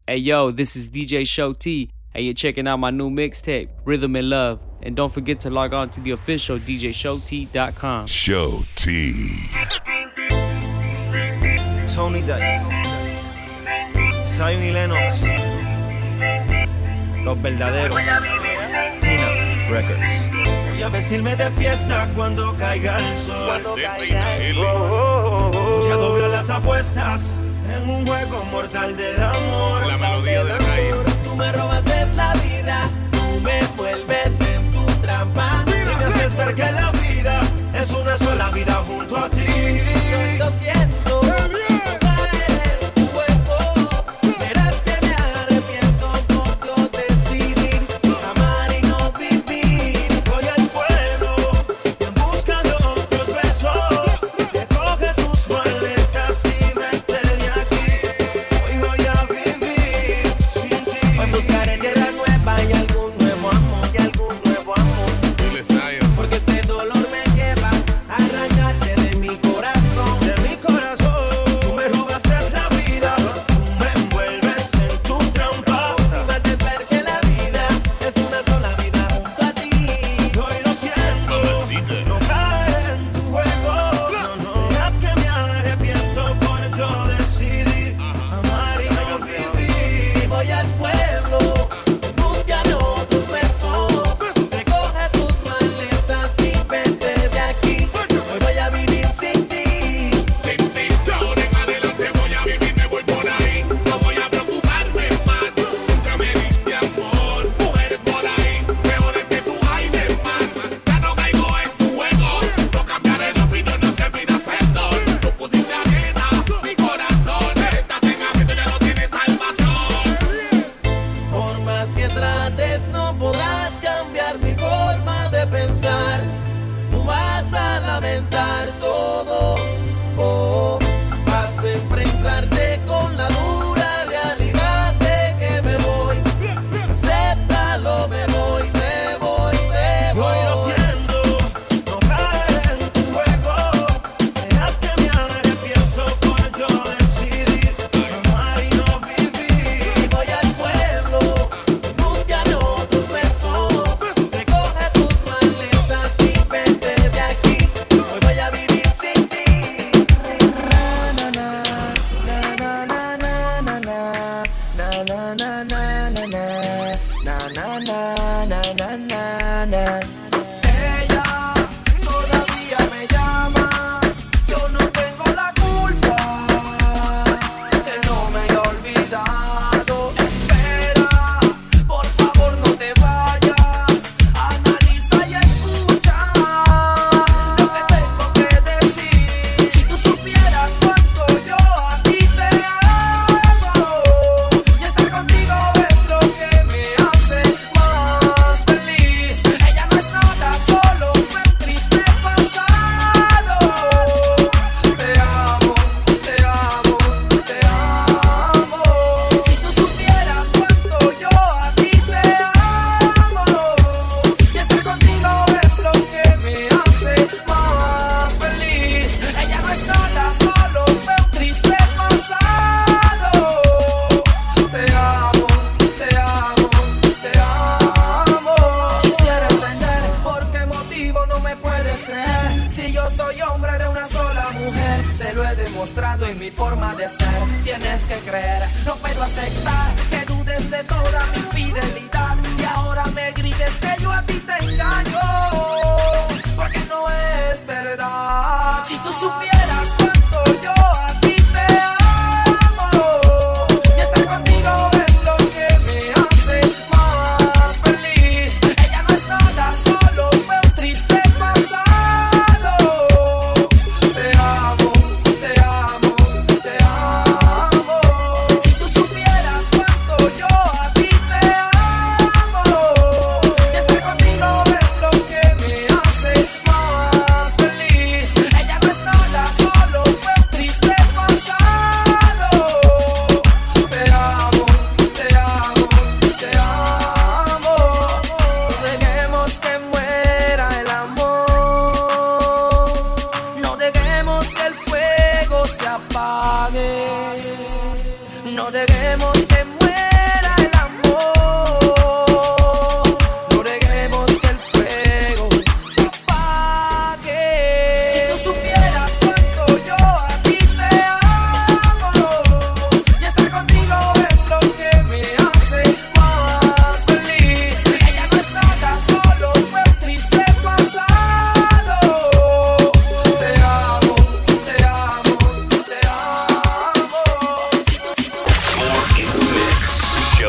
Hey yo, this is DJ Show T, and you're checking out my new mixtape, Rhythm and Love. And don't forget to log on to the official DJShowT.com. Show T. Tony Dice, Zion y Lennox, los verdaderos, Pina Records. Voy a vestirme de fiesta cuando caiga el sol. Voy a doblar las apuestas en un juego mortal del amor. La melodía del rey. Tú me robaste la vida, tú me vuelves en tu trampa Y me haces ver que la vida es una sola vida junto a ti. Lo siento, no caer en tu juego. Verás que me arrepiento por yo decidir amar y no vivir. Voy al pueblo en busca de otros besos. Recoge tus maletas y vete de aquí. Hoy voy a vivir sin ti. Hoy buscaré tierra nueva y algún nuevo amor, Dile, Zion. porque este dolor me lleva a arrancarte de mi corazón. De mi corazón, tú me robaste la vida, tú me envuelves en tu trampa. Y me haces ver que la vida es una sola vida junto a ti. Hoy lo siento, Mamacita. no caer en tu juego. No digas que me arrepiento por yo decidir amar y no vivir. Y voy al pueblo, busca otros besos. Recoge tus maletas y vete de aquí. Hoy voy a vivir sin ti. Sin ti, de ahora en adelante voy a vivir, me voy por ahí. No voy a preocuparme más. Nunca me diste amor. Mujeres por ahí, mejores que tú hay de más. Ya no caigo en tu juego. No cambiaré de opinión, no te pidas perdón. Tú pusiste ajena mi corazón. Estás en aprieto, ya no tienes salvación. Por más que trates, no podrás cambiar mi forma de pensar. Tú vas a lamentar todo. Oh, vas a enfrentarte con la dura realidad de que me voy. Acéptalo, me voy, me voy, me voy. Hoy lo siento, no caer en tu juego. Verás que me arrepiento por yo decidir amar y no vivir. Y voy al pueblo, busca otros besos. Recoge tus maletas y vete de aquí. Hoy voy a vivir sin ti. Ella todavía me llama. Yo no tengo la culpa que no me haya olvidado. Espera, por favor no te vayas. Analiza y escucha lo que tengo que decir. Si tú supieras cuánto yo a ti te amo, y estar contigo es lo que me hace más feliz. Ella no es nada, solo fue un triste pasado. Te amo, te amo, te amo. Si tú supieras cuánto yo a ti te amo, y estar contigo es lo que me hace más feliz. Ella no es nada, solo fue un triste pasado. Te amo, te amo, te amo. Quisiera entender por qué motivo no me puedes creer. Si yo soy hombre de una sola mujer, te lo he demostrado en mi forma de ser. Tienes que creer, no puedo aceptar que dudes de toda mi fidelidad y ahora me grites que yo a ti te engaño, porque no es verdad. Si tú supieras cuánto yo a ti te amo, y estar contigo es lo que me hace más feliz. Ella no es nada, solo fue un triste pasado. Te amo, te amo, te amo. Si tú supieras cuánto yo a ti te amo, y estar contigo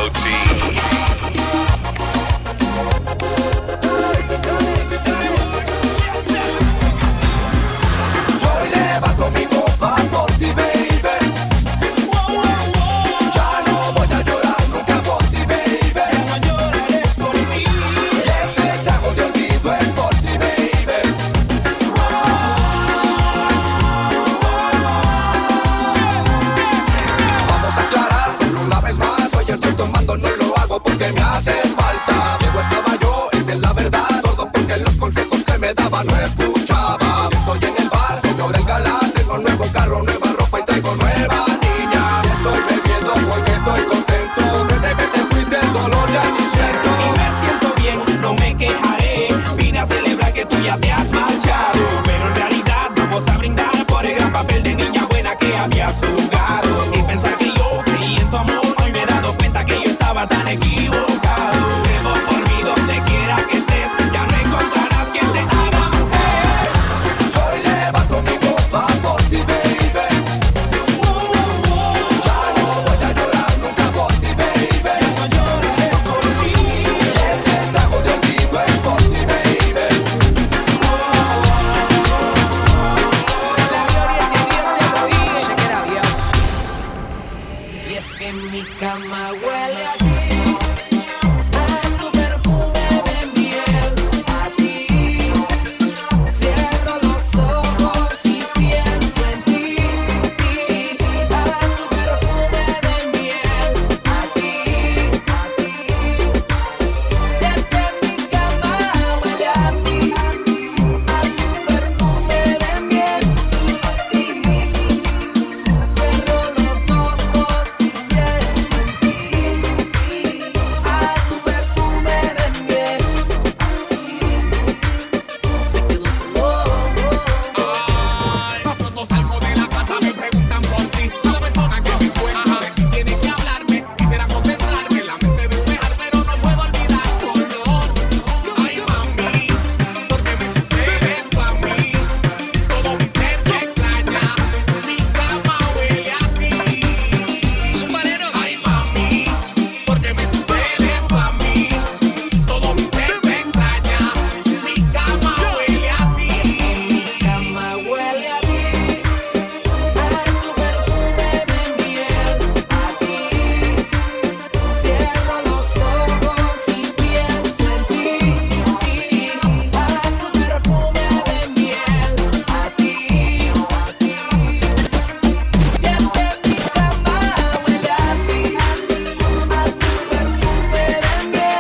Show T. Hoy levanto mi copa por ti, baby. Ya no voy a llorar nunca por ti, baby. No lloraré por ti. Y este trago de olvido es por ti, baby. Vamos a aclarar solo una vez más. Hoy estoy tomando, no lo hago porque me haces falta. Ciego estaba yo, esa es la verdad. Todo porque los consejos que me daban no escuchaba. Estoy en el bar, soy ahora el galán. Tengo nuevo carro, nueva ropa y traigo nueva niña. Estoy bebiendo porque estoy contento. Desde que te fuiste el dolor ya ni siento. Y me siento bien, no me quejaré. Vine a celebrar que tú ya te has marchado. Pero en realidad vamos a brindar por el gran papel de niña buena que habías jugado. Y pensar que yo creí en tu amor, hoy me he dado cuenta que yo estaba tan equivocado. Debo por mí donde quiera que estés, ya no encontrarás quien te haga mujer. Hoy levanto mi copa por ti, baby. Ya no voy a llorar nunca por ti, baby. No lloraré por ti. Y este trago de olvido es por ti, baby. La gloria es de Dios te lo dije. Check it out, yo. Y es que mi cama huele a ti, a tu perfume de miel, a ti. Cierro los ojos y pienso en ti, a tu perfume de miel, a ti, a ti. Y es que mi cama huele a ti, a tu perfume de miel. Cierro los ojos y pienso en ti, a tu perfume de miel. Se quedó Tan pronto salgo de la casa me preguntan por ti. Soy la persona que me encuentro de ti tiene que hablarme. Quisiera concentrarme, la mente despejar, pero no puedo olvidar tu olor. Ay, mami, porque me sucede esto a mí. Todo mi ser se extraña. Mi cama huele a ti. Ay, mami, porque me sucede esto a mí. Todo mi ser me extraña. Mi cama huele a ti. Cama huele a ti, a tu perfume de miel, a ti. Cierro los ojos y pienso en ti, a tu perfume de miel, a ti, a ti. Y es que mi cama huele a ti, a tu perfume de miel.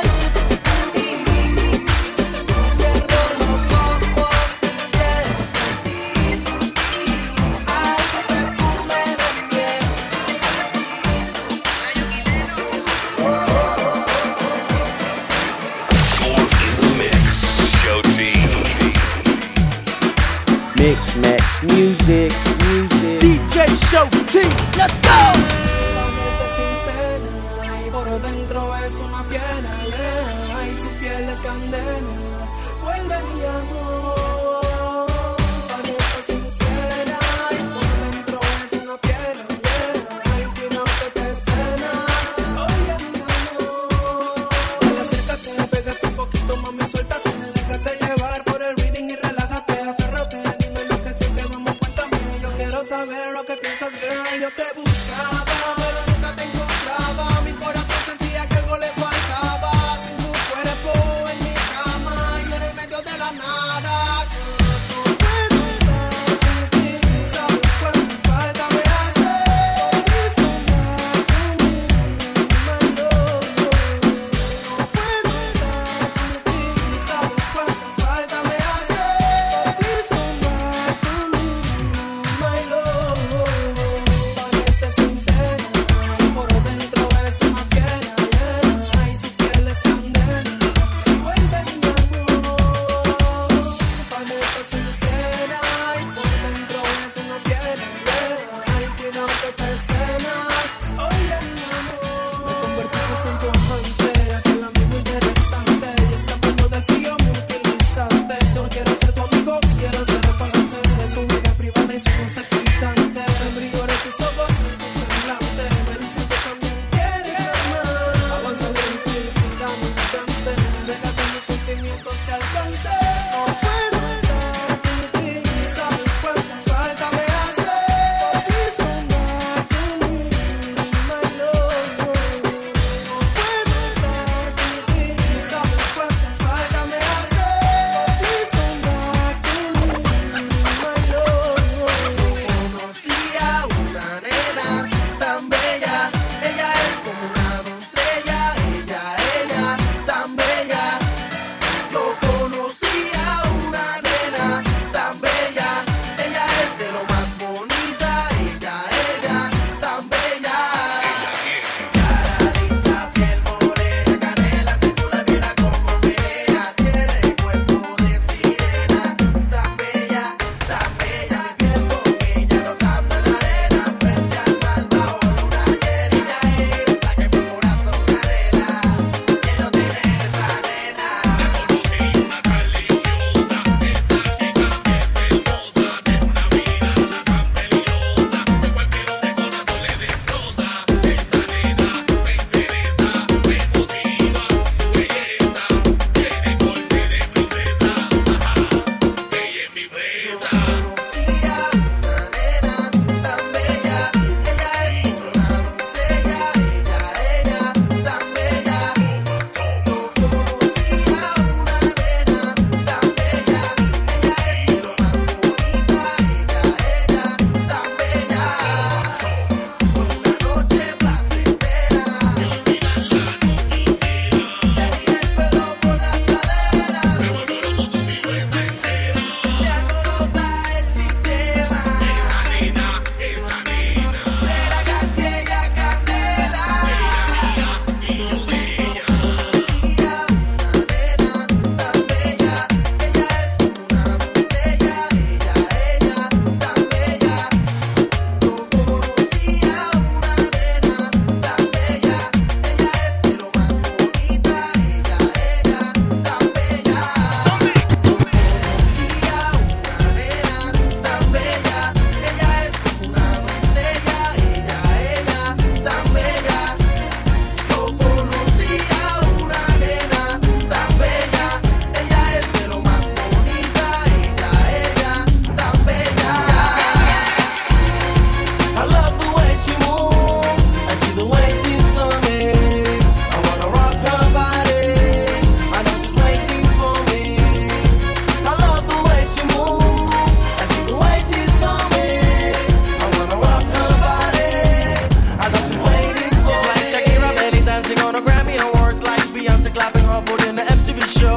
Cierro los ojos y pienso en ti, a tu perfume de miel. More in the mix. Show T. Mix Max Music, DJ Show T. Let's go. Parece sincera y por dentro es una fiera, y su piel es candela. Vuelve mi amor. Parece sincera y por dentro es una fiera, y quiero que te cena. Oye mi amor, dale, acércate, pégate un poquito, mami, suéltate, déjate llevar por el reading y relájate, aférrate, dime lo que sientes, vamos, cuéntame. Yo quiero saber lo que piensas, girl. Yo te buscaba, pero nunca te encontraba. Mi corazón sentía que algo le faltaba. Sin tu cuerpo en mi cama, yo en el medio de la nada.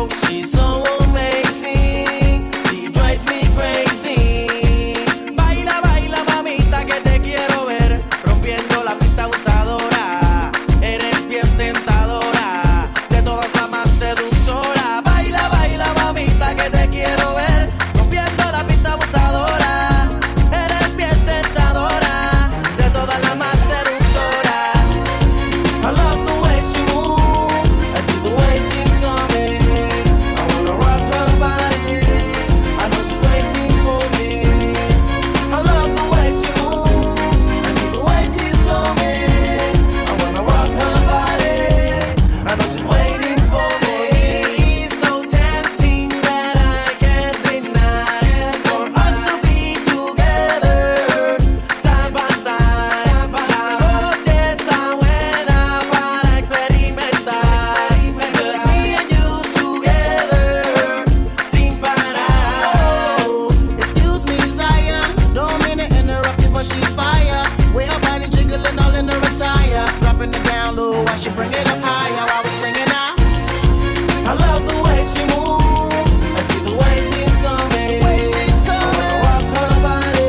She's so amazing, she drives me crazy. Baila, baila, mamita, que te quiero ver rompiendo la pista abusadora. Eres bien tentadora, de todas la más seductora. Baila, baila, mamita, que te quiero ver rompiendo la pista abusadora. Eres bien tentadora, de todas la más seductora. I love the way she moves, I see the way she's coming. I wanna rock her body, I know she's waiting for me. I love the way she moves, I see the way she's coming. I wanna rock her body, I know she's waiting for me. It's so tempting that I can't deny for us to be together, side by side. La noche está buena para experimentar. Just me and you together, sin parar. Excuse me, Zion, don't mean to interrupt you, but she's fire. With her body jiggling all in her attire, dropping it down low while she bring it up higher. While we singing out, I love the way she moves, I see the way she's coming. I wanna rock her body,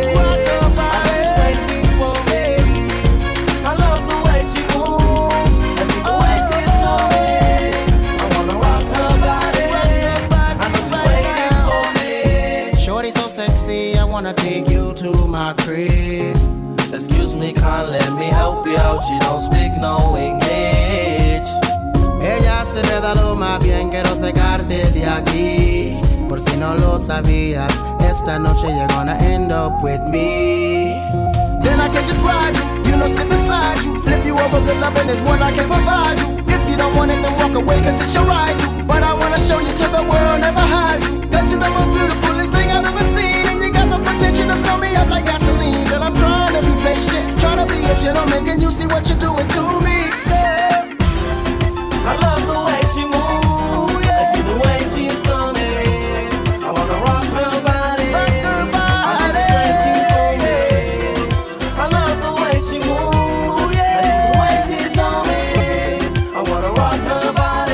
I know she's waiting for me. I love the way she moves, I see the way she's coming. I wanna rock her body, I know she's waiting for me. Shorty so sexy, I wanna take you to my crib. Excuse me, can't let me help you out, she don't speak no English. Ella se me da lo más bien, quiero sacarte de aquí. Por si no lo sabías, esta noche you're gonna end up with me. Then I can just ride you, you know slip and slide you. Flip you over, good loving is what I can provide you. If you don't want it, then walk away, cause it's your right to. But I wanna show you to the world, never hide you. That you're the most beautifulest thing I've ever seen. And you got the potential to fill me up like gasoline. Girl, I'm trying to be patient, trying to be a gentleman. Can you see what you're doing to me? Yeah. I love the way she moves, I see the way she's coming. I wanna rock her body, I know she's waiting for me. I love the way she moves, I see the way she's coming. I wanna rock her body.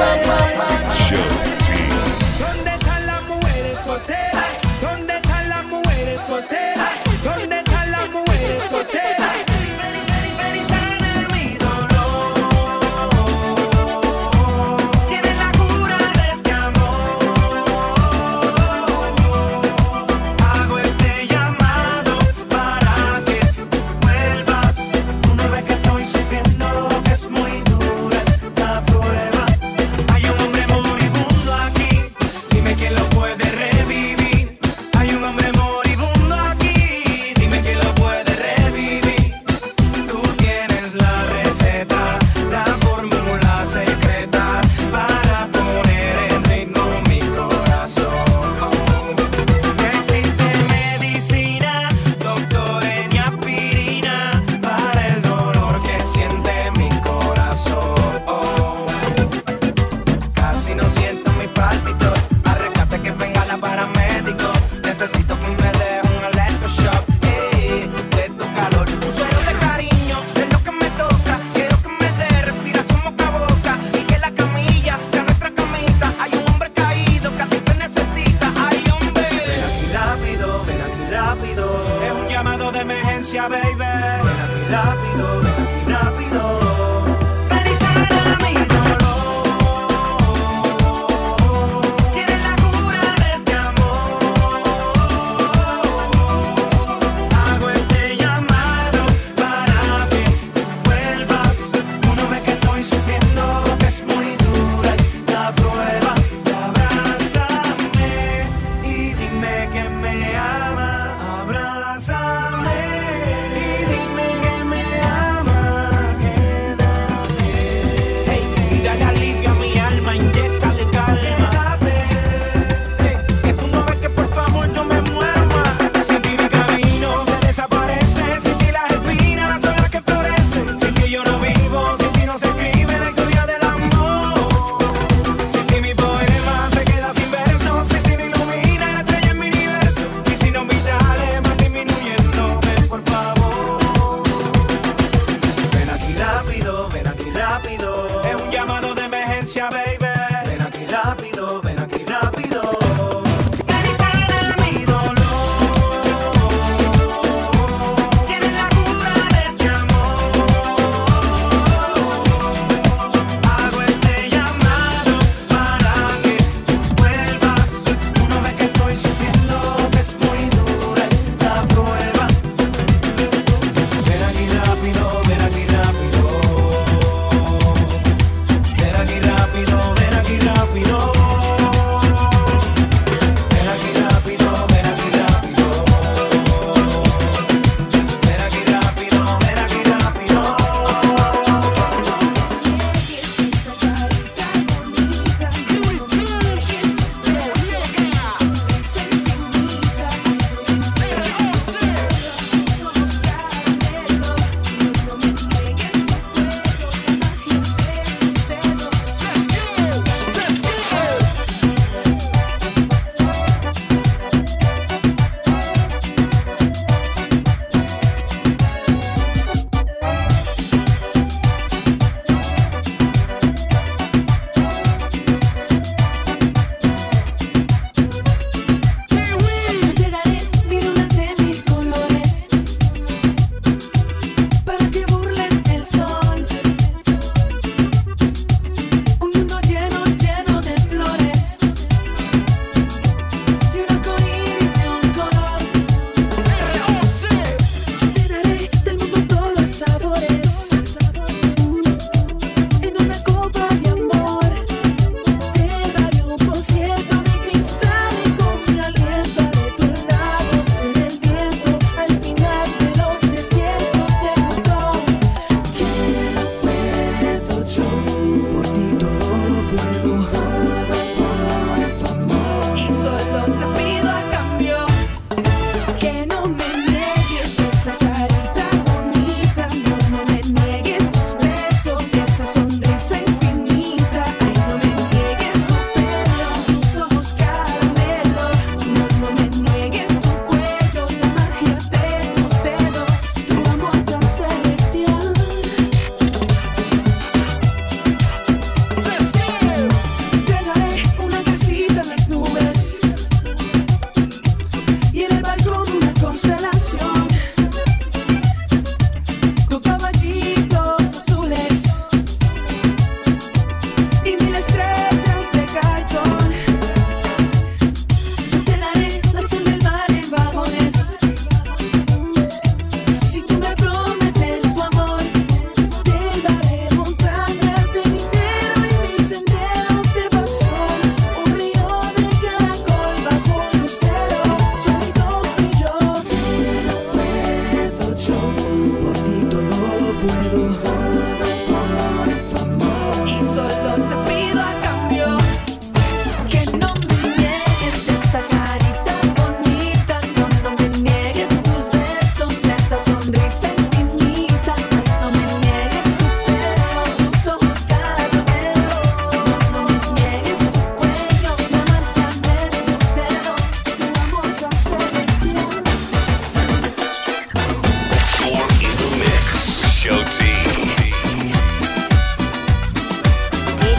Show T. ¿Dónde están las mujeres solteras? ¿Dónde están las mujeres solteras? ¿Dónde están las mujeres solteras? Feliz han olvido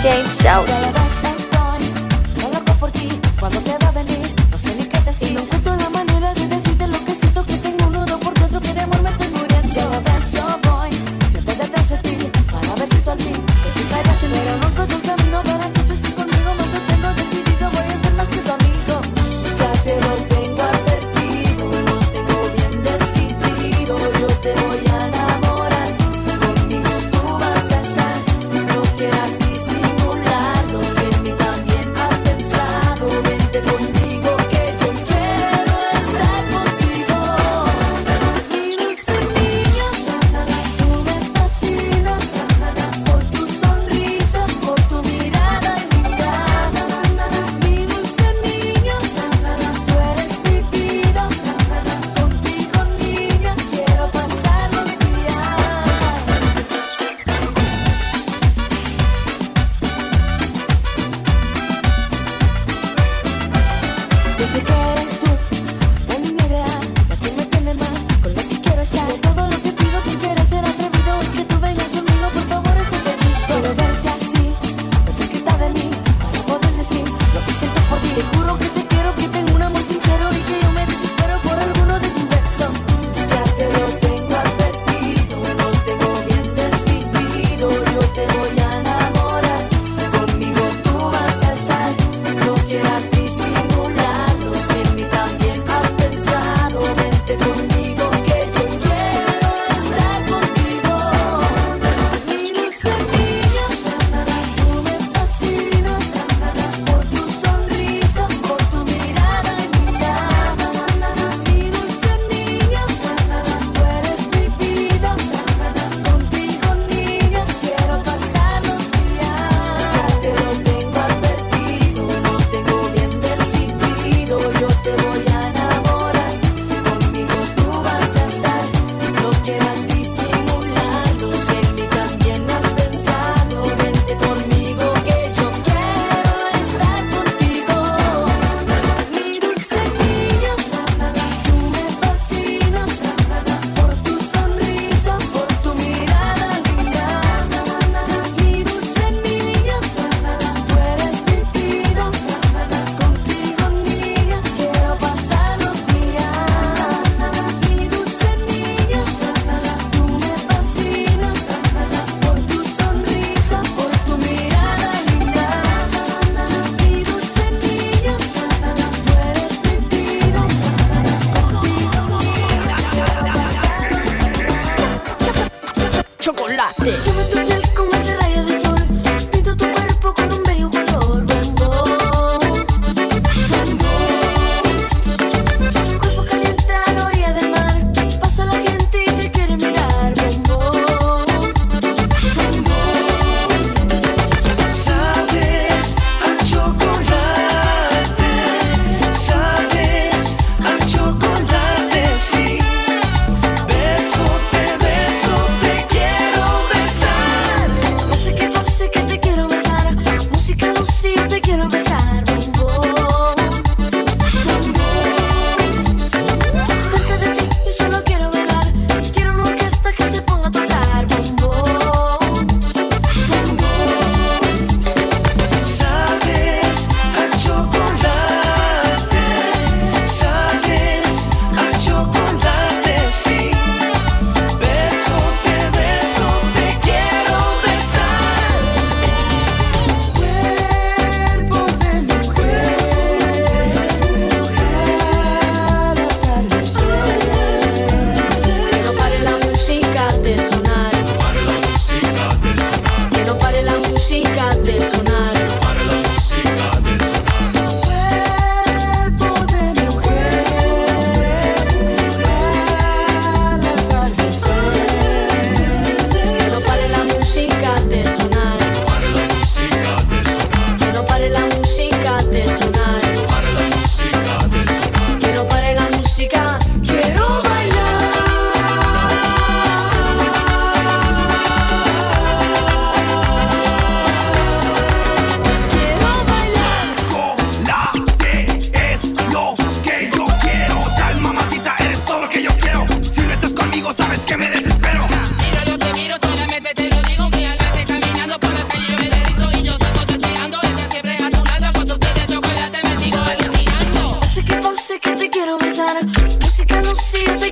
DJ Show. Ya lo ves, estoy loco por ti. ¿Cuándo te va a venir? No sé ni qué decir. Y no encuentro la manera de decirte lo que siento, que tengo un nudo por dentro, que de amor me estoy muriendo. Ya lo ves, yo voy siempre detrás de ti para ver si tú al fin te fijarás en mí. Pero no encuentro un camino para que tú estés conmigo. No te tengo decidido, voy a ser más que tu amigo. Ya te lo tengo advertido, lo tengo bien decidido. Yo te voy a enamorar, conmigo tú vas a estar. No quieras disimularlo.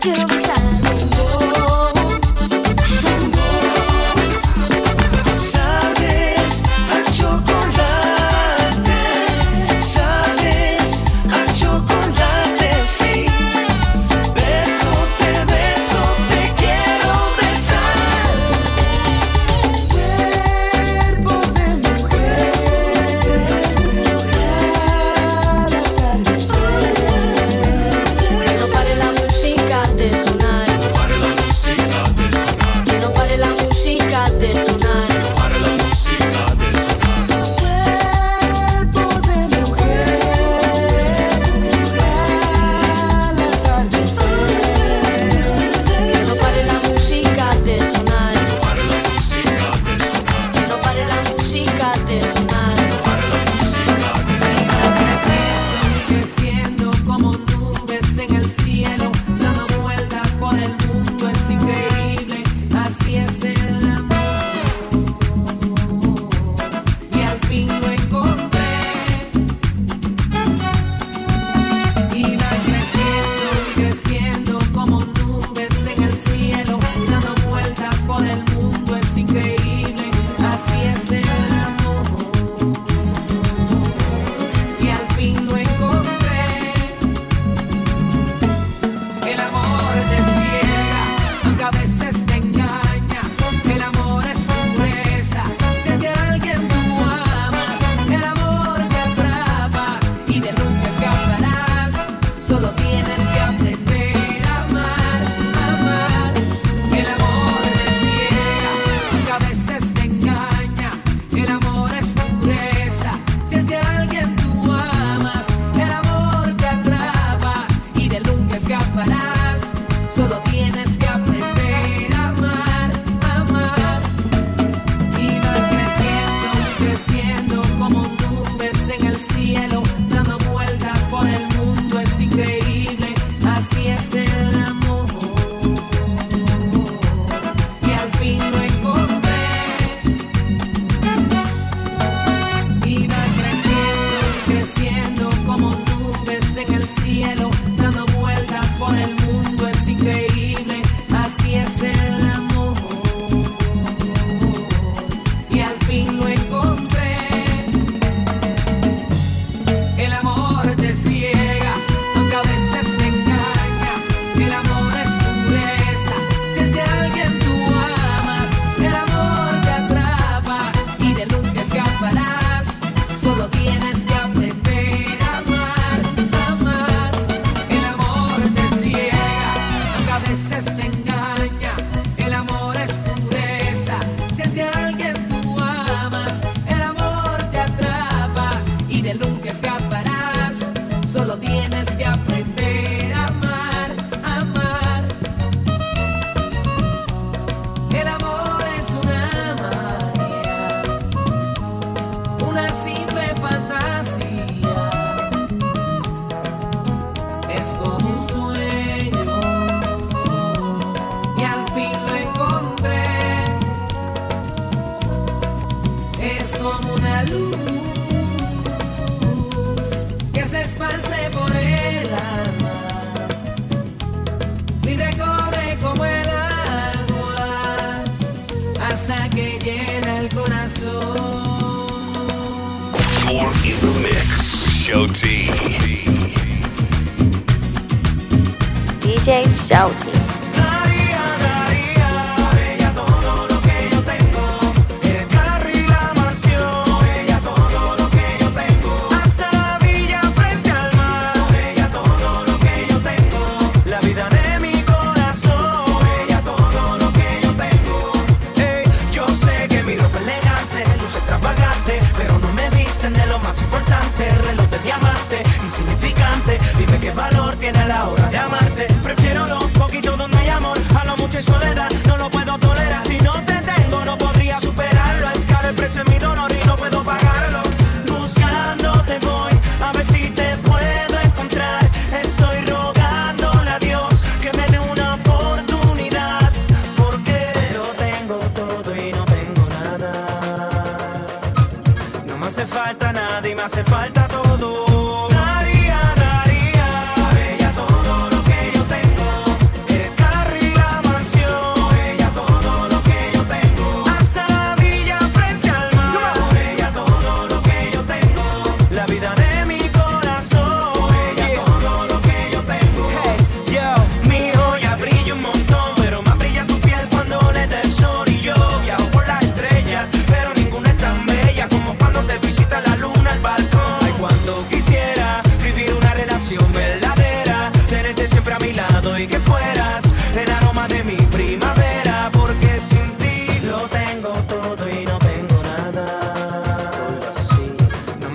quiero besar. Sabes a chocolate, sabes a chocolate, sí. Beso, te quiero besar. Cuerpo de mujer, al atardecer. Que no pare la música de sonar. Que no pare la música de sonar. Cuerpo de mujer, al atardecer. Que no pare la música de sonar. Que no pare la música de sonar. Creciendo como nubes en el cielo, dando vueltas por el mundo, es increíble, así es el amor. Y al fin lo encontré. Iba creciendo como nubes en el cielo, dando vueltas por el mundo, es increíble, así es el amor. Y al fin lo encontré. El amor te ciega, aunque a veces te engaña. El amor es pureza. Si es que alguien tú amas, el amor te atrapa y de nunca escaparás. Solo tienes que aprender a amar, amar. El amor te ciega, aunque a veces te engaña. El amor es pureza. Si es que alguien tú amas, el amor te atrapa y de nunca escaparás. Solo tienes que aprender a amar, amar. Iba creciendo como nubes en el cielo, dando vueltas por el mundo, es increíble, así es el amor. Y al fin lo encontré. Iba creciendo como nubes en el cielo, dando vueltas por el mundo, es increíble, así es el amor. Y al fin lo encontré. El amor te ciega, aunque a veces te engaña. El amor es pureza. Si es que alguien tú amas, el amor te atrapa y de nunca escaparás. Solo tienes que aprender a amar, amar. El amor te ciega, aunque a veces te engaña. El amor es pureza. Si es que alguien tú amas, el amor te atrapa y de nunca escaparás. Solo tienes que aprender a amar, amar. El amor es una magia, una simple fantasía. Es como un sueño y al fin lo encontré. Es como una luz que se esparce por el alma y recorre como el agua hasta que llena el corazón. You're in the mix. Show T. DJ Show T. Daría por ella todo lo que yo tengo, el carro y la mansión. Por ella todo lo que yo tengo, hasta la villa frente al mar. Por ella todo lo que yo tengo, la vida de mi corazón. Por ella todo lo que yo tengo. Yo sé que mi ropa elegante, luce extravagante, pero no me visten de lo más importante. Reloj de diamante, insignificante. Dime qué valor tiene a la hora de amarte. Prefiero lo poquito donde hay amor a lo mucho y soledad. No lo puedo tolerar. Si no te tengo, no podría superarlo. Es caro el precio de mi dolor y no puedo pagarlo. Buscándote voy a ver si te puedo encontrar. Estoy rogándole a Dios que me dé una oportunidad, porque lo tengo todo y no tengo nada. No me hace falta nada y me hace falta todo. Daría por ella todo lo que yo tengo,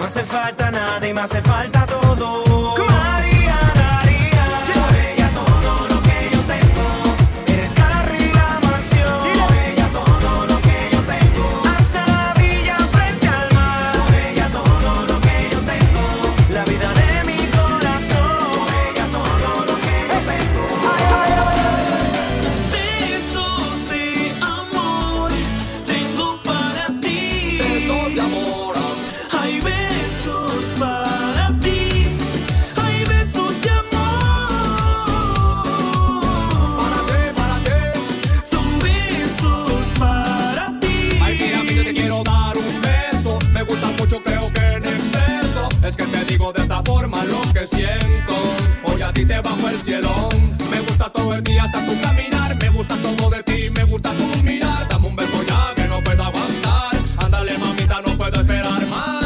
me hace falta nada y me hace falta todo. María daría por ella todo lo que yo tengo. El carro y la mansión, por ella todo lo que yo tengo. Hasta la villa frente al mar, por ella todo lo que yo tengo. La vida de mi corazón, por ella todo lo que yo tengo. Besos de amor tengo para ti. Besos de amor. Hay besos para ti. Hay besos de amor. Para ti. Son besos para ti. Ay, mira, yo te quiero dar un beso. Me gusta mucho, creo que en exceso. Es que te digo de esta forma lo que siento. Hoy a ti te bajo el cielo. Me gusta todo el día hasta tu caminar. Me gusta todo de ti, me gusta tu mirar. Dame un beso ya que no puedo aguantar. Ándale, mamita, no puedo esperar más.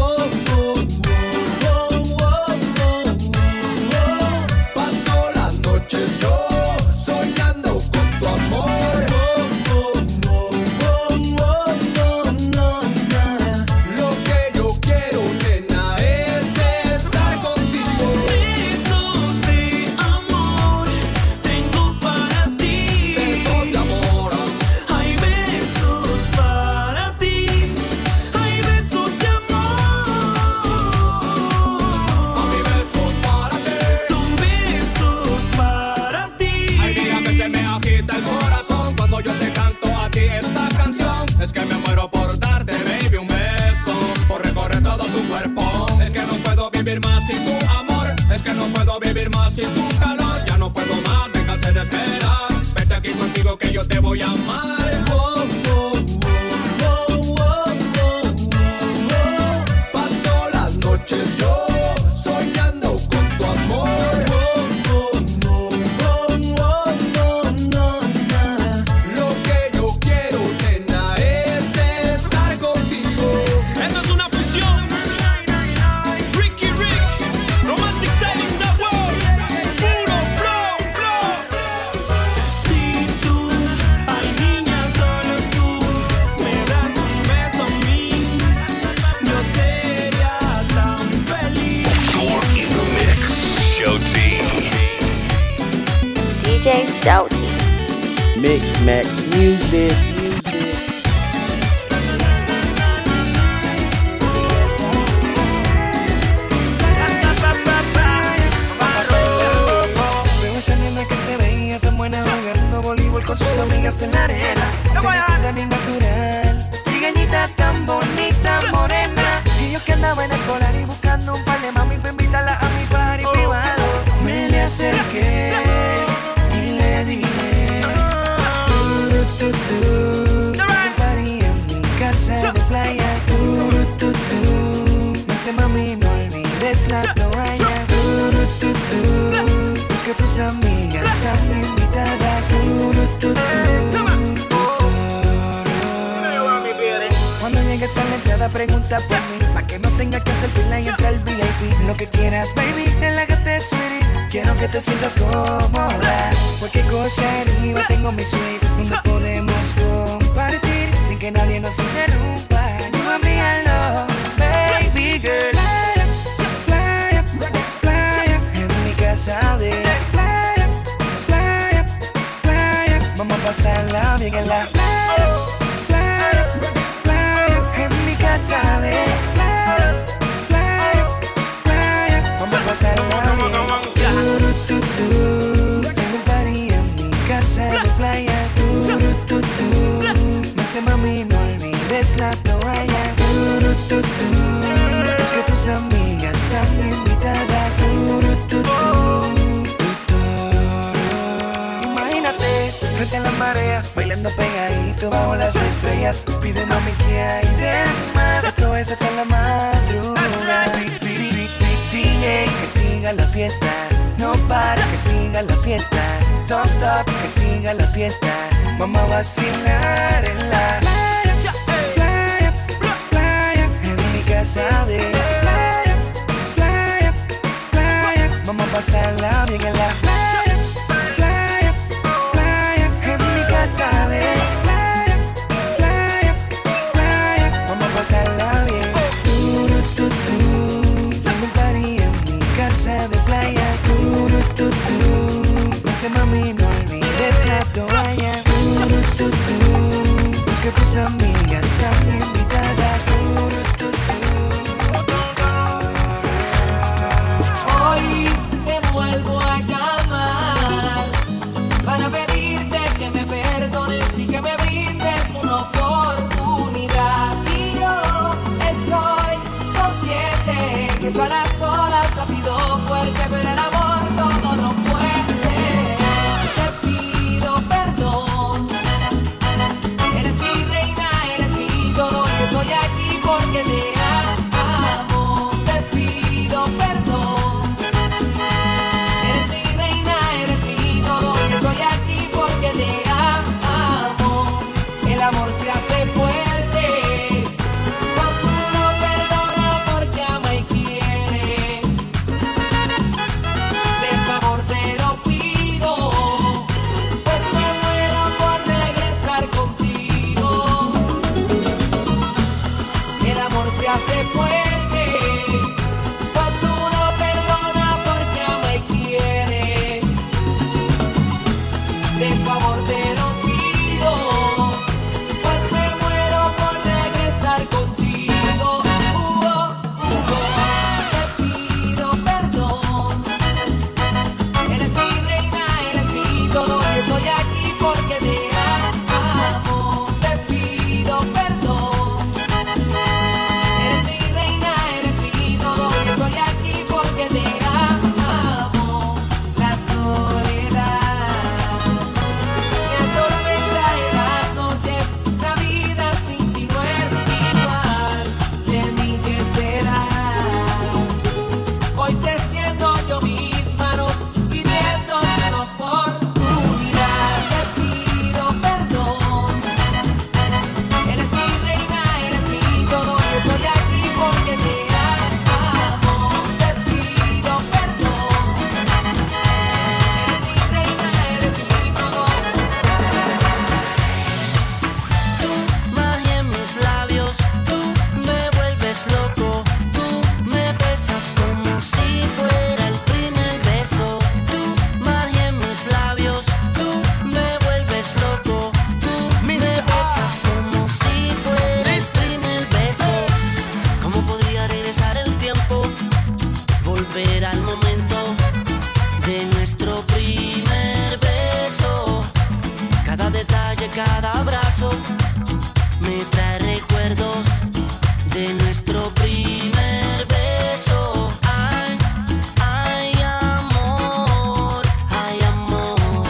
Paso las noches yo soñando con tu amor. Lo que yo quiero, nena, es estar contigo. Besos de amor tengo para ti. Besos de amor. Hay besos para ti. Hay besos de amor. Mami, besos para ti. Son besos para ti. Ay, mira que se me agita el corazón cuando yo te canto a ti esta canción. Es que me muero por darte, baby, un beso, por recorrer todo tu cuerpo. Es que no puedo vivir más sin tu amor. Es que no puedo vivir más sin tu calor. Ya no puedo más, me cansé de esperar. Vete aquí contigo que yo te voy a amar. Paso las noches yo soñando con tu amor. Lo que yo quiero, nena, es estar contigo. Esto es una fusión. Ricky Rick, Romantic Selling the World. Puro flow. Si tú, ay niña, solo tú me das un beso a mí, yo sería tan feliz. You're in the mix. Show T. DJ Show T. Mix Max Music. Veo esa nena que se veía tan buena jugando voleibol con sus amigas en la arena. Tenisita bien natural, trigueñita tan bonita, morena. Y yo que andaba en el polar y buscando un par de mami para invitarla a mi party privado. Me le acerqué y le dije un party en mi casa de playa. Vente mami, no olvides la toalla. Busca tus amigas tan invitadas. Cuando llegues a la entrada pregunta por mí, pa' que no tenga que hacer fila y entrar al VIP. Lo que quieras, baby, relájate, sweetie. Quiero que te sientas cómoda. Cualquier cosa arriba tengo mi suite, donde podemos compartir sin que nadie nos interrumpa. You and me alone, baby girl. Playa, en mi casa de playa. Vamos a pasarla bien en la playa, en mi casa de playa. Vamos a pasarla bien. Tengo un party en mi casa de playa. Vente mami, no olvides la toalla. Es que tus amigas están invitadas. Imagínate frente a la marea, bailando pegadito bajo las estrellas. Pide mami que hay de más. Esto es hasta la madrugada. DJ, que siga la fiesta. No para, que siga la fiesta. Don't stop, que siga la fiesta. Vamos a vacilar en la playa, en mi casa de playa. Vamos a pasarla bien en la playa, en mi casa de playa. Vamos a pasarla bien. Eso a las solas ha sido fuerte, pero el amor todo lo puede. Te pido perdón. Eres mi reina, eres mi todo, y estoy aquí porque te amo. Te pido perdón. Eres mi reina, eres mi todo, y estoy aquí porque te amo. El amor se hace fuerte cuando uno perdona porque ama y quiere. De favor te lo pido, pues me muero por regresar contigo. El amor se hace fuerte cuando uno perdona porque ama y quiere. De favor te lo pido, pues me muero por regresar contigo. Te pido perdón. Eres mi reina, eres mi todo, y estoy aquí porque te amo. Te pido perdón. Eres mi reina, eres mi todo, y estoy aquí porque te amo. La soledad me atormenta en las noches, la vida sin ti no es igual. De mí que será. Hoy te extiendo yo mis manos, pidiendo una oportunidad. Te pido perdón. Eres mi reina, eres mi todo, y estoy aquí porque te amo. Te pido perdón. Eres mi reina, eres mi todo. Tu magia en mis labios, tú me vuelves loco, tú me besas como si fuera el primer beso. Tu magia en mis labios, tú me vuelves loco, tú me besas como si fuera el primer beso. ¿Cómo podría regresar el tiempo? Volver al momento de nuestro primer beso. Cada detalle, cada abrazo me trae recuerdos de nuestro primer beso. Ay, ay, amor, ay, amor.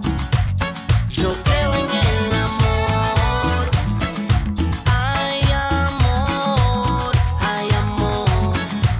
Yo creo en el amor. Ay, amor, ay, amor.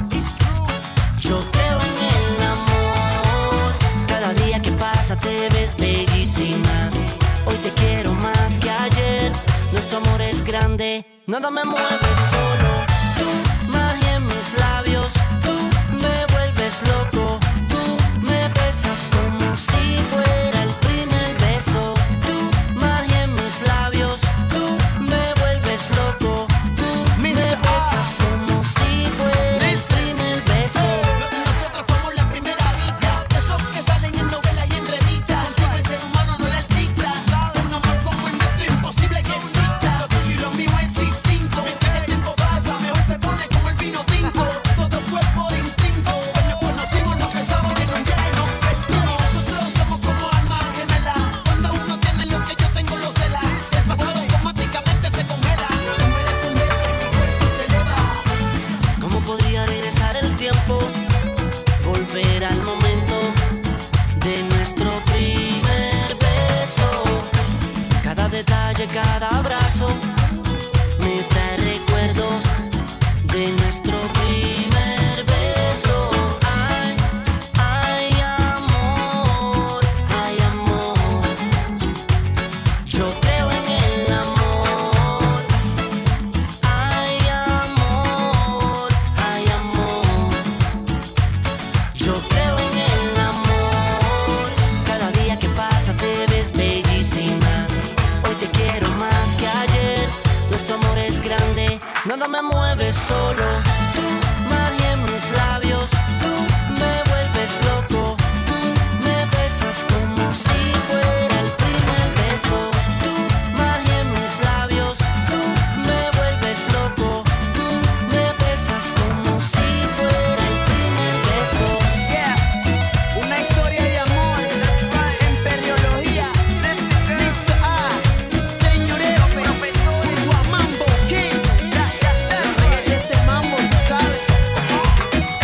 Yo creo en el amor. Cada día que pasa te ves bellísima. Hoy te quiero más que ayer. Nuestro amor es grande, nada me mueve solo. Tu magia en mis labios, tú me vuelves loco, tú me besas como si fuera el primer beso. Tu magia en mis labios, tú me vuelves loco, tú me besas como si fuera el primer beso. Nosotros fuimos la primera vista, esos que salen en novelas y en revistas. Contigo el ser humano no le dicta. Un amor como el nuestro imposible que exista. Lo tuyo y lo mío es distinto. Mientras el tiempo pasa, mejor se pone como el vino tinto. Todo fue por instinto. Hoy nos conocimos, nos besamos y en un día nos perdimos. Nosotros somos como almas gemelas. Cuando uno tiene lo que yo tengo, lo cela. El pasado automáticamente se congela. No merece un beso y mi cuerpo se eleva. ¿Cómo podría regresar el tiempo? Volver al momento de nuestro primer beso. Cada detalle, cada abrazo me trae recuerdos de nuestro primer beso. Ay, ay, amor, ay, amor. Yo creo en el amor. Ay, amor, ay, amor. Yo creo en el amor. Cada día que pasa te ves bellísima. Hoy te quiero más que ayer. Nuestro amor es grande, nada me mueve solo. Tu magia en mis labios, tú me vuelves loco, tú me besas como si fuera el primer beso. Tu magia en mis labios, tú me vuelves loco, tú me besas como si fuera el primer beso. Una historia de amor en periología. Mr. A, señor F, tu amambo king. Los reyes de este mambo, tú sabes.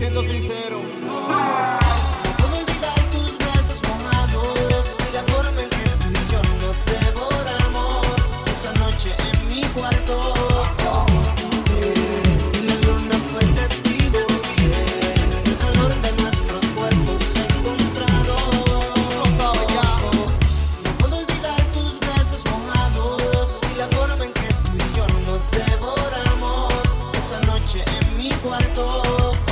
siendo sincero. Puedo olvidar tus besos mojados y la forma en que tú y yo nos devoramos esa noche en mi cuarto. La luna fue testigo, el calor de nuestros cuerpos encontrados. Lo sabes ya. No puedo olvidar tus besos mojados y la forma en que tú y yo nos devoramos esa noche en mi cuarto.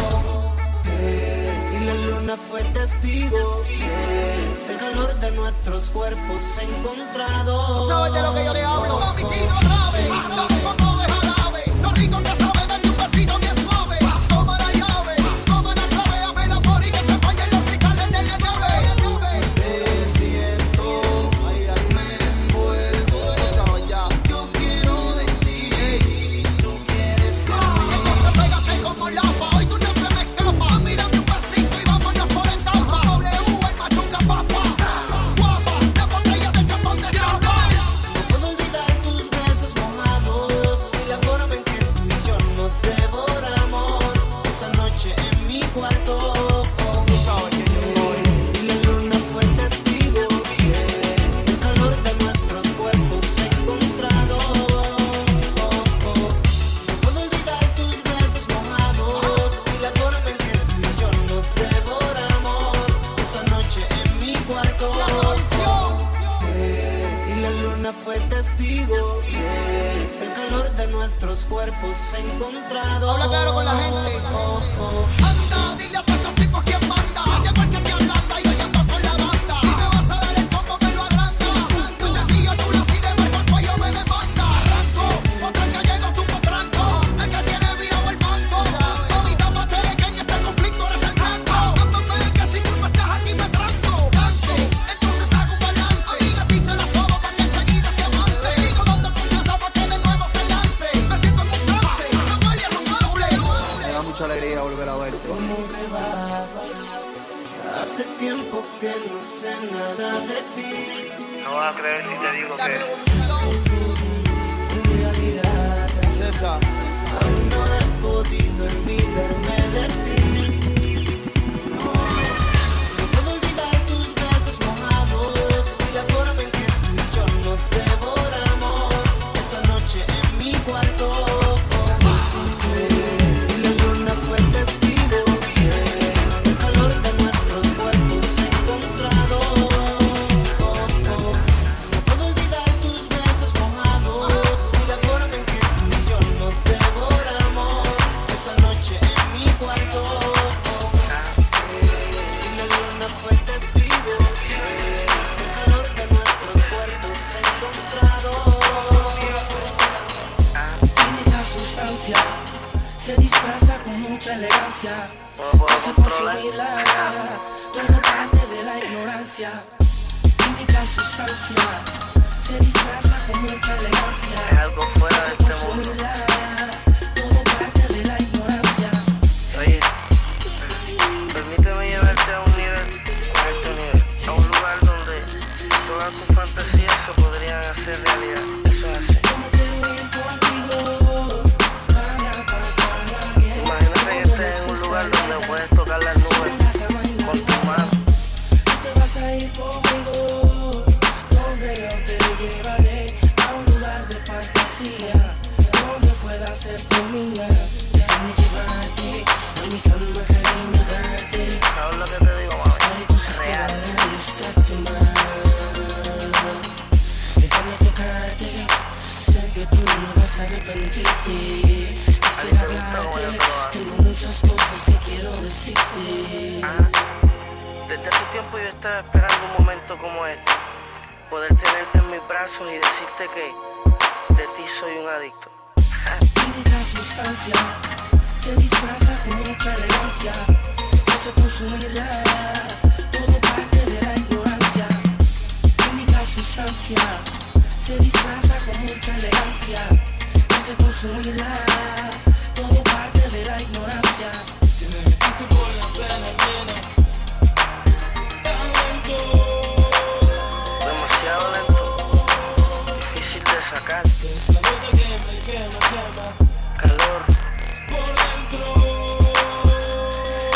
Y la luna fue testigo, el calor de nuestros cuerpos encontrados. ¿Tú sabes de lo que yo le hablo? Mami, sigue otra vez. Pongo de jarabe. Lo rico que sabe, darte un besito bien suave. Toma la llave, toma la clave, dame el amor y que se vayan los cristales de la llave. Te siento, ay, me envuelvo. Lo sabes ya. Yo quiero de ti, tú quieres de mí. Entonces pégate como lapa. Hoy tú no te me escapas. Mírame un besito y vámonos por el tapa. W, el machuca papa. Guapa, de botella de champán de tapa. No puedo olvidar tus besos mojados y la forma en que tú y yo nos devoramos esa noche en mi cuarto. Tú sabes quién yo soy. Y la luna fue testigo, el calor de nuestros cuerpos encontrados. No puedo olvidar tus besos mojados y la forma en que tú y yo nos devoramos esa noche en mi cuarto. Y la luna fue testigo, el calor de nuestros cuerpos encontrados. Habla claro con la gente. Anda, dile a todos estos tipos quién manda. Llegó el que te ablanda y yo ando con la banda. Si me vas a dar el combo me lo agranda. Muy sencillo, chula, si le marco el cuello me demanda. Arranco, otra que llega tu potranco. El que tiene virado el banco. Mamita, pate que en este conflicto eres el blanco. Dándome que si tú no estás aquí me tranco. Danzo, entonces hago un balance. Amiga, a ti te la sobo para que enseguida se avance. Sigo dando confianza para que de nuevo se lance. Me siento en un trance, no huele a romance. Me da mucha alegría volver a verte. ¿Cómo te va? Hace tiempo que no sé nada de ti. No vas a creer si te digo La que revolución. En realidad, César. aún no he podido olvidarme de ti. No puedo olvidar tus besos mojados y la forma en que tú y yo nos devoramos esa noche en mi cuarto. Y la luna fue testigo, el calor de nuestros cuerpos encontrados. No puedo olvidar tus besos mojados y la forma en que tú y yo nos devoramos esa noche en mi cuarto. Y la luna fue testigo, el calor de nuestros cuerpos encontrados. Química sustancia se disfraza con mucha elegancia. Hace consumirla, todo parte de la ignorancia. Química sustancia se disfraza con mucha elegancia. es algo fuera de Hace este mundo. consumirla, todo parte de la ignorancia. Oye, permíteme llevarte a un nivel, a un lugar donde todas tus fantasías se podrían hacer realidad. Eso es así. Como quiero ir contigo para pasarla bien. Imagínate que estés en un lugar donde puedes tocar las nubes con tu mano. Te vas a ir conmigo, donde yo te llevaré a un lugar de fantasía, donde puedas ser tu mía. Déjame llevarte a mi cama, déjame darte. ¿Sabes lo que te digo, mami? Hay cosas que Real. van a gustarte más. Déjame tocarte, sé que tú no vas a arrepentirte. Quisiera hablarte, tengo muchas cosas que quiero decirte. Desde hace tiempo yo estaba esperando un momento como este. Poder tenerte en mis brazos y decirte que de ti soy un adicto. Química sustancia se disfraza con mucha elegancia. Hace consumirla, todo parte de la ignorancia. Química sustancia se disfraza con mucha elegancia. Hace consumirla, todo parte de la ignorancia. Demasiado lento, difícil de sacar. Calor.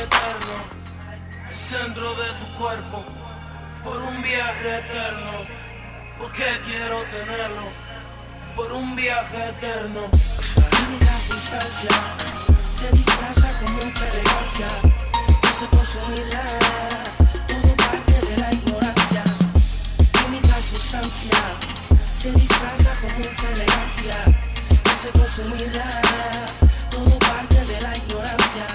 eterno, el centro de tu cuerpo, por un viaje eterno, porque quiero tenerlo, por un viaje eterno. Química sustancia se disfraza con mucha elegancia, hace consumirla, todo parte de la ignorancia. Química sustancia se disfraza con mucha elegancia, hace consumirla, todo parte de la ignorancia.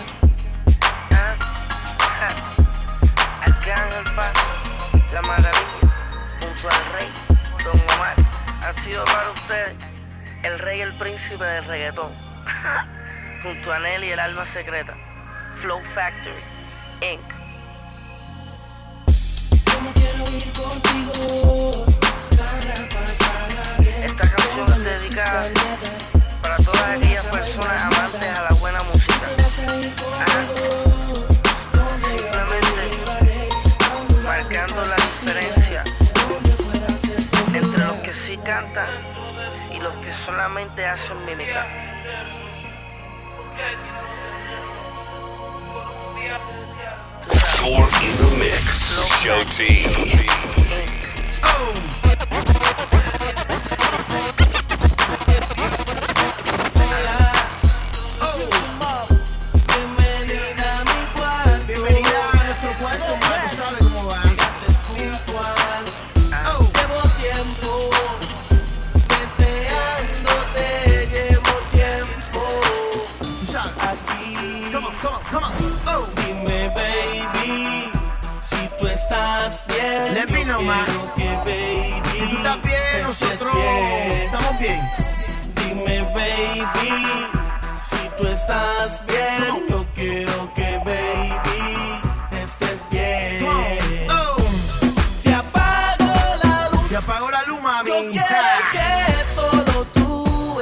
Arcángel Paz, la maravilla, junto al rey Don Omar, ha sido para ustedes el rey, el príncipe del reggaetón. Junto a Nelly, el alma secreta, Flow Factory, Inc. Yo no quiero ir contigo. Esta canción es dedicada para todas aquellas personas amantes a la buena música. Simplemente marcando la diferencia entre los que sí cantan y los que solamente hacen mímica. You're in the mix. Show T. Bienvenida a mi cuarto. Bienvenida a nuestro cuarto, man. Tú sabes cómo va. Llegaste puntual. Llevo tiempo deseándote. Llevo tiempo. Tú sabes. Aquí. Come on, come on, come on. Dime, baby, si tú estás bien. Let me know, man. Que, baby, si tú estás bien, nosotros estamos bien. Dime, baby, si tú estás bien, yo quiero que, baby, estés bien. Te apago la luz. Te apago la luz, mami. Yo quiero que solo tú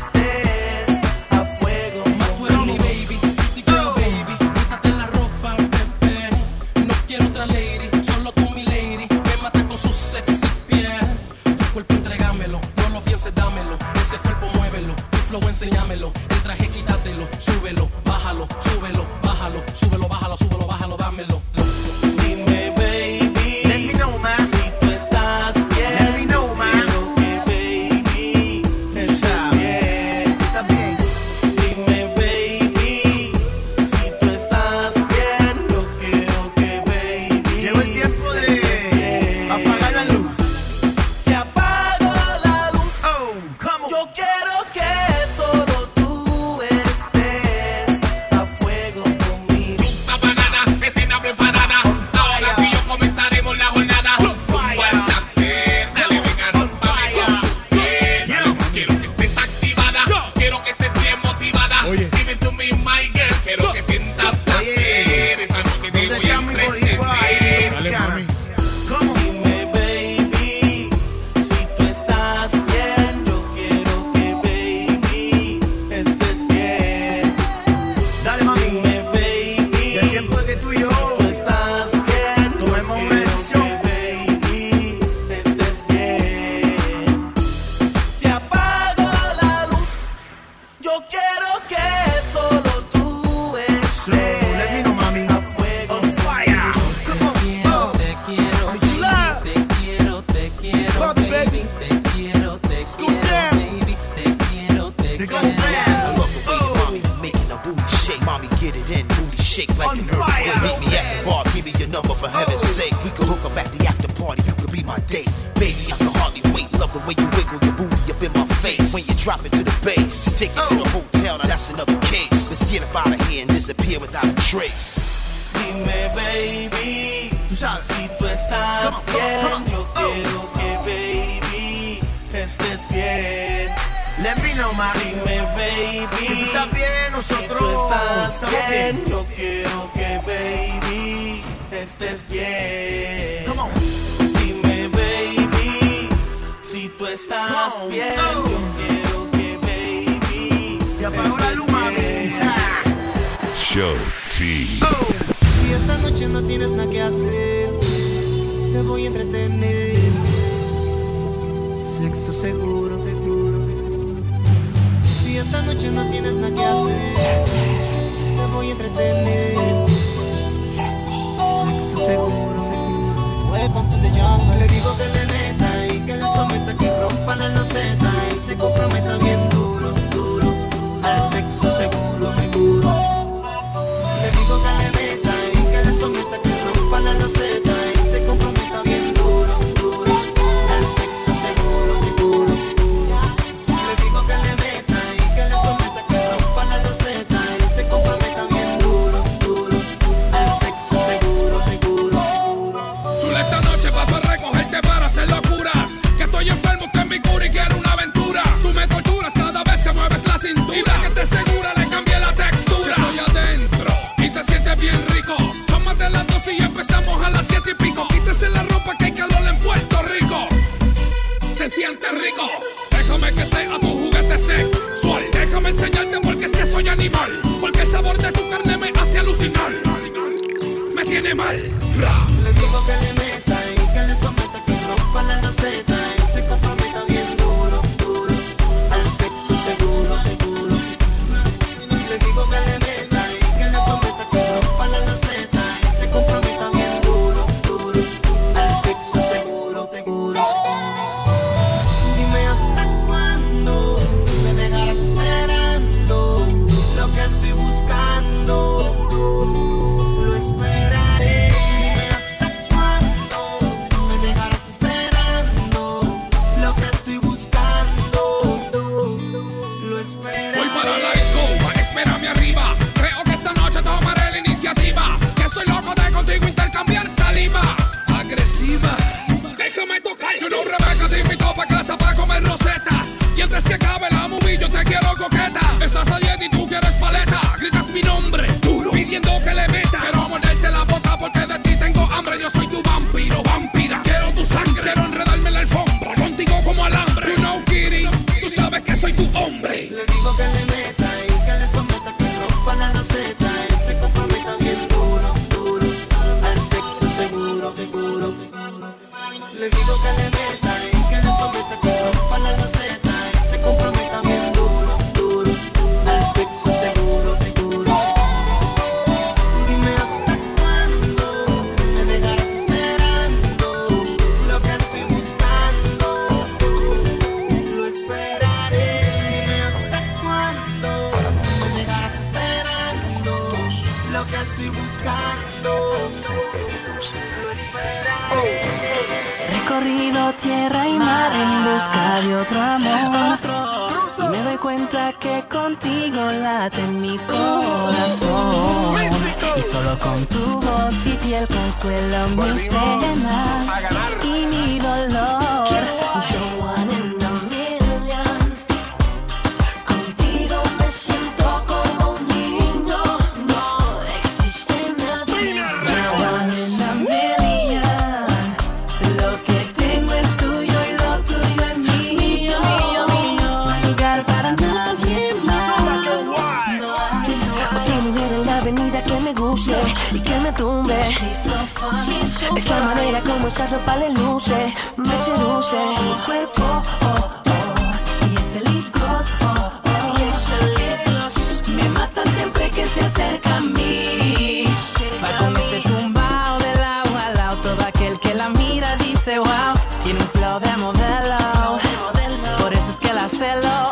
estés a fuego. Mi baby, pretty girl, baby, quítate la ropa, bebé. No quiero otra lady, solo tú mi lady. Me mata con su sexy piel. Tu cuerpo entrégamelo, no lo pienses, dámelo. Ese cuerpo muévelo, tu flow enséñamelo. El traje quítatelo, súbelo, bájalo, súbelo, bájalo, súbelo, bájalo, súbelo, bájalo, dámelo. Dime, baby, let me know, man. Si tú estás bien, let me know, man. Quiero que, baby, estés bien. ¿Estás bien? Dime, baby, si tú estás bien, yo quiero que, baby, llegó el tiempo de apagar la luz. Te apago la luz. ¿Cómo? Yo quiero que solo tú estés a fuego conmigo. Apagada, escena preparada. Ahora sí yo comenzaremos la jornada. Un buen placer, dale, vengan, amigos. Quiero que estés activada, quiero que estés bien motivada. Give it to me, my girl, quiero que sientas placer. Esta noche te voy a entretener. Dale, mami. Dime, baby, si tú estás bien, yo quiero que, baby, estés bien. Dale, mami. Dime, baby, el tiempo de que tú y yo, si tú estás bien, tomemos una decisión. Baby, estés bien. Te apago la luz. Yo quiero que solo tú estés a fuego. On fire. Come on. Te quiero, baby, te quiero, baby, te quiero, baby, te quiero, Te go bad. Making a booty shake, mommy get it in, booty shake like On an fire. earthquake. Meet me at the bar, give me your number for heaven's sake. We can hook up at the after party, you could be my date. Baby, I can hardly wait, love the way you wiggle your booty up in my face. When you drop it to the bass, take it to the hotel, now that's another case. Let's get up out of here and disappear without a trace. Dime, baby, tú sabes, si tú estás bien, yo quiero que, baby, estés bien. Let me know, ma. Dime, baby, si tú estás bien, nosotros si tú estás bien, yo quiero que, baby, estés bien. Come on. Dime, baby, si tú estás bien, yo quiero que, baby, te apago la luz, mami. Show T. Si esta noche no tienes nada que hacer, te voy a entretener. Sexo seguro, seguro, seguro. Si esta noche no tienes nada que hacer, te voy a entretener. siente bien rico. Tómate las 12 y empezamos a las 7 y pico. Quítese la ropa que hay calor en Puerto Rico. Se siente rico. Déjame que sea tu juguete sexual. Déjame enseñarte porque es que soy animal. Porque el sabor de tu carne me hace alucinar. Me tiene mal. Le digo que le meta y que le someta, que rompa la loseta y se comprometa bien duro, duro, al sexo seguro, seguro. Le digo que le meta y que le someta, que rompa la loseta y se comprometa bien duro, duro, al sexo seguro, seguro. Dime hasta cuándo me dejarás esperando lo que estoy buscando. Lo esperaré. Dime hasta cuándo me dejarás esperando lo que estoy buscando. Lo esperaré. Voy para la escoba, espérame arriba. Creo que esta noche tomaré la iniciativa. Que estoy loco de contigo intercambiar saliva. Agresiva, déjame tocar. Yo no, Rebeca, te invito pa' casa para comer rosetas. Y antes que acabe la movie yo te quiero coqueta. Estás a dieta y tú quieres paleta. Gritas mi nombre, duro, pidiendo que le meta. Quiero morderte la bota porque de ti tengo hambre. Yo soy tu vampiro, vampira. Quiero tu sangre, quiero enredarme en la alfombra. Contigo como alambre. You know, kitty, tú sabes que soy tu hombre. Le digo que le meta y que le someta, que rompa la loseta y se comprometa bien duro, duro, al sexo seguro, seguro. Le digo que le meta y que le someta, que rompa la loseta y se comprometa bien duro, duro, al sexo seguro, seguro. Dime hasta cuándo me dejarás esperando lo que estoy buscando. Lo esperaré. Dime hasta cuándo me dejarás esperando lo que estoy buscando. Lo esperaré. He recorrido tierra y mar en busca de otro amor. Y me doy cuenta que contigo late mi corazón. Y solo con tu voz y piel consuelo mis penas y mi dolor. You're one in a million. Contigo me siento como un niño. No existe nadie. You're one in a million. Lo que tengo es tuyo y lo tuyo es mío. No hay lugar para nadie más. Otra mujer en la avenida que me guste y que me tumbe. Es la manera como esa ropa le luce, me seduce. Su cuerpo, oh, oh, y ese lip gloss, oh, oh, y ese lip gloss me mata siempre que se acerca a mí. Va con ese tumbao de lado a lado, todo aquel que la mira dice wow, tiene un flow de modelo, por eso es que la celo.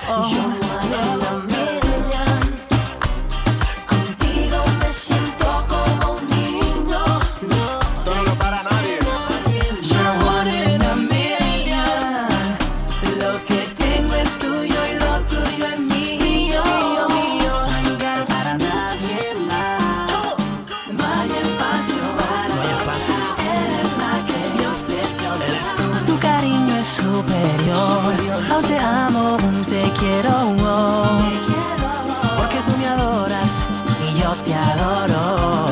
Contigo me siento como un niño. Esto no lo para nadie. You're one in a million. Lo que tengo es tuyo y lo tuyo es mío. No hay lugar para nadie más. No hay espacio para ti. Eres la que me obsesiona. Tu cariño es superior. Aún te amo, aún te quiero. Porque tú me adoras y yo te adoro.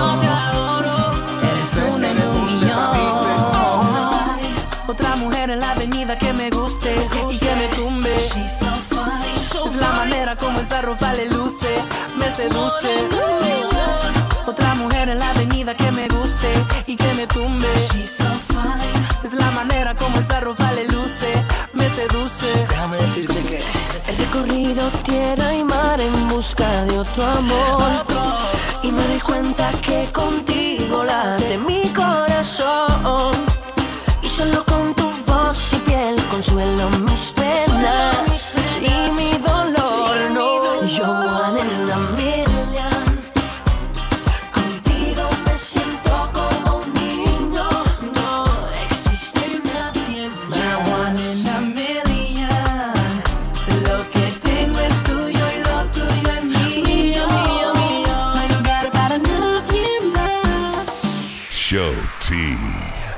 Eres una en un millón. Otra mujer en la avenida que me guste y que me tumbe. Es la manera como esa ropa le luce, me seduce. Otra mujer en la avenida que me guste y que me tumbe. Es la manera como esa ropa le luce, me seduce. Déjame decirte que he recorrido tierra y mar en busca de otro amor. Y me doy cuenta que contigo late mi corazón. Y solo con tu voz y piel consuelo mis penas y mi dolor. No, yo one in a million. Contigo me siento como un niño. No existe nadie más. You're one in a million. Lo que tengo es tuyo y lo tuyo es mío. No hay lugar para nadie más. Show T.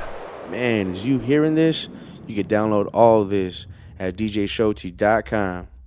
Man, is you hearing this? You can download all this at djshowt.com.